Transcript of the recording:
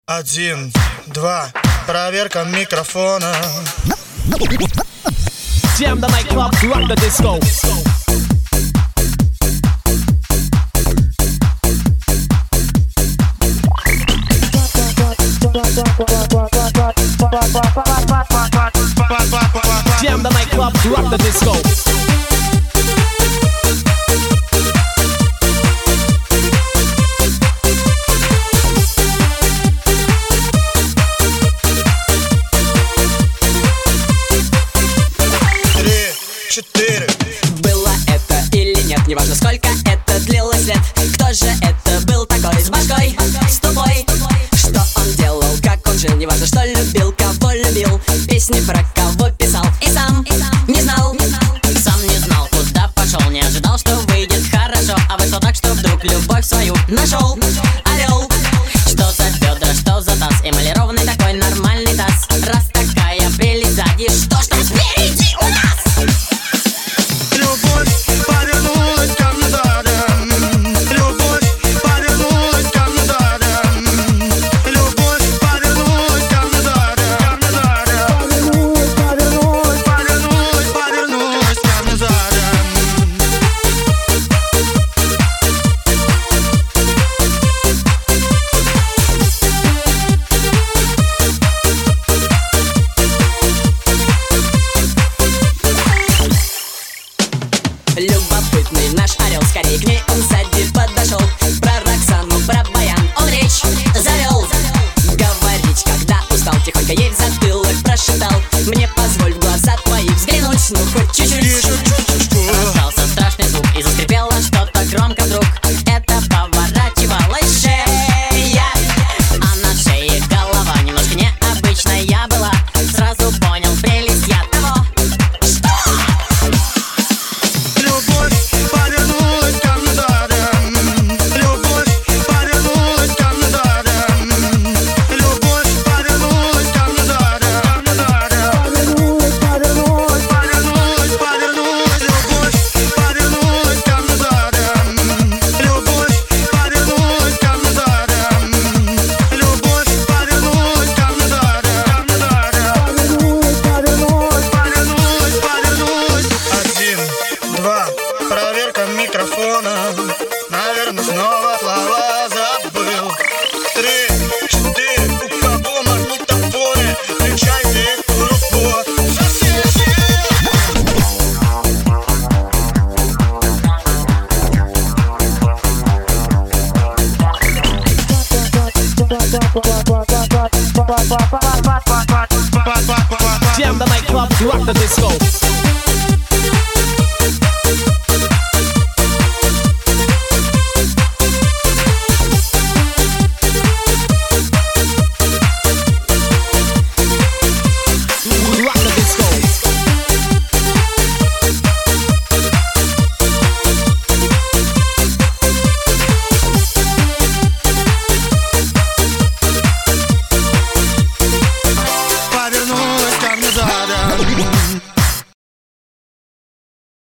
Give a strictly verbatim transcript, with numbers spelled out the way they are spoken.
Один, два, проверка микрофона. Jam the nightclub, rock the disco. Jam the nightclub, rock the disco. Четыре. Было это или нет, неважно сколько это длилось лет. Кто же это был такой с башкой, с тупой? Что он делал, как он жил, неважно что любил, кого любил. Песни про кого писал и сам не знал. Сам не знал, куда пошел, не ожидал, что выйдет хорошо. А вышло так, что вдруг любовь свою нашел. Орел. Что за бедра, что за таз, эмалированный такой нормальный таз. Раз такая прелесть сзади, что ж там спереди у нас? Любопытный наш орел, скорее к ней он сзади подошел. Про Роксану, про Баян он речь завел. Говорить, когда устал, тихонько ей в затылок прошептал: мне позволь в глаза твои взглянуть, ну хоть чуть-чуть. Раздался страшный звук и заскрипело что-то громко вдруг. Это поворачивалась шея, а на шее голова немножко необычная была. Сразу понял прелесть я того. Проверка микрофона. Наверное, снова слова забыл. Три, четыре, у кого магнитофоны, включайте их в группу соседи. Jam the nightclub, rock the disco.